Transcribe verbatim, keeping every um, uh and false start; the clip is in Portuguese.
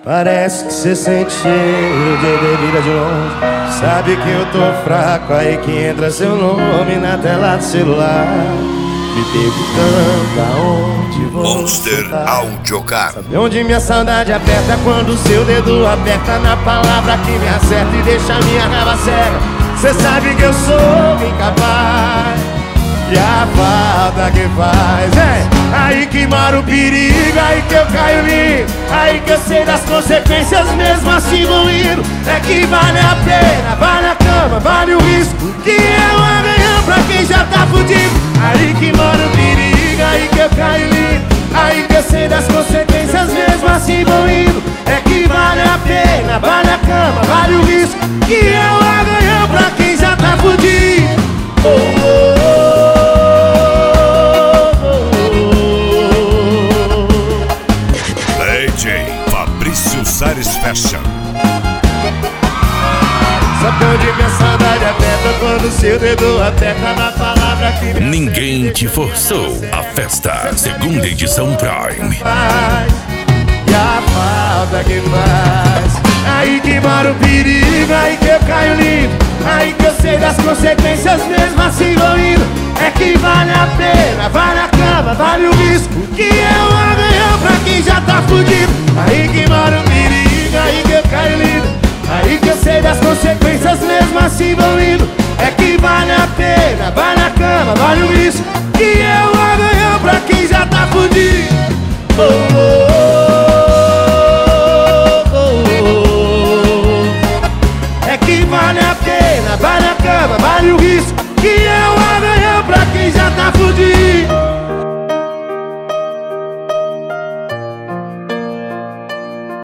Parece que cê sente cheiro de bebida de longe. Sabe que eu tô fraco, aí que entra seu nome na tela do celular, me perguntando aonde Monster Audiocar. Sabe onde minha saudade aperta? Quando seu dedo aperta na palavra que me acerta e deixa minha raiva cega. Cê sabe que eu sou incapaz, e a falta que faz é aí que mora o perigo, aí que eu caio limpo, aí que eu sei das consequências mesmo assim vou indo. É que vale a pena, vale a cama, vale o risco, que é o amanhã pra quem já tá fudido. Aí que mora o perigo, aí que eu caio limpo, aí que eu sei das consequências mesmo assim vou indo. É que vale a pena, vale a cama, vale o risco, que é o amanhã pra quem já tá fudido. Oh, oh, oh. Fabrício Sares Fashion. Sabe onde minha saudade aperta? Quando seu dedo aperta na palavra que me Ninguém te forçou. A festa, segunda edição Prime. E a falta que faz, aí que mora o perigo, aí que eu caio limpo, aí que eu sei das consequências mesmo assim vou indo. É que vale a pena, vale a cama, vale o risco, que é o amanhã pra quem já tá fudido. Aí